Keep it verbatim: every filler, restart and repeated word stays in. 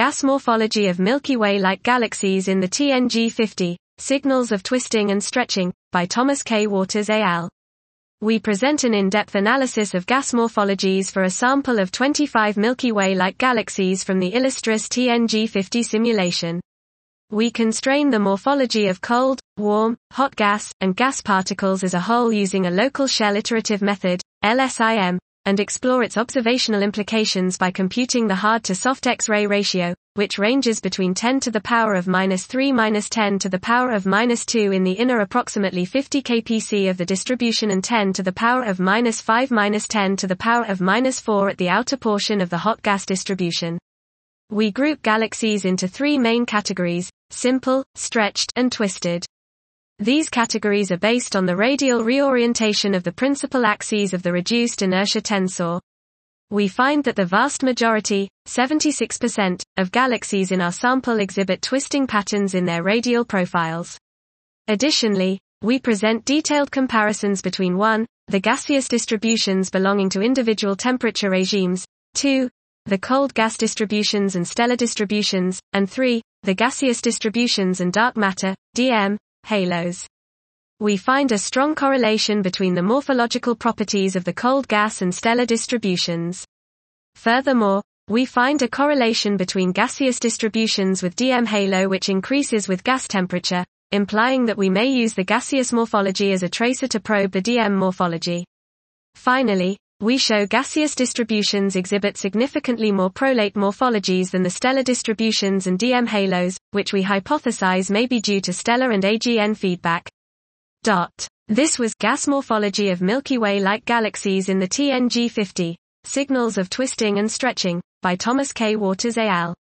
Gas morphology of Milky Way-like galaxies in the T N G fifty, Signals of Twisting and Stretching, by Thomas K. Waters et al. We present an in-depth analysis of gas morphologies for a sample of twenty-five Milky Way-like galaxies from the Illustris T N G fifty simulation. We constrain the morphology of cold, warm, hot gas, and gas particles as a whole using a local shell iterative method, L S I M, and explore its observational implications by computing the hard-to-soft X-ray ratio, which ranges between ten to the power of minus three minus ten to the power of minus two in the inner approximately fifty K P C of the distribution and ten to the power of minus five minus ten to the power of minus four at the outer portion of the hot gas distribution. We group galaxies into three main categories: simple, stretched, and twisted. These categories are based on the radial reorientation of the principal axes of the reduced inertia tensor. We find that the vast majority, seventy-six percent, of galaxies in our sample exhibit twisting patterns in their radial profiles. Additionally, we present detailed comparisons between one the gaseous distributions belonging to individual temperature regimes, two the cold gas distributions and stellar distributions, and three the gaseous distributions and dark matter, D M, halos. We find a strong correlation between the morphological properties of the cold gas and stellar distributions. Furthermore, we find a correlation between gaseous distributions with D M halo which increases with gas temperature, implying that we may use the gaseous morphology as a tracer to probe the D M morphology. Finally, we show gaseous distributions exhibit significantly more prolate morphologies than the stellar distributions and D M halos, which we hypothesize may be due to stellar and A G N feedback. Dot. This was Gas Morphology of Milky Way-like Galaxies in the T N G fifty, Signals of Twisting and Stretching, by Thomas K. Waters et al.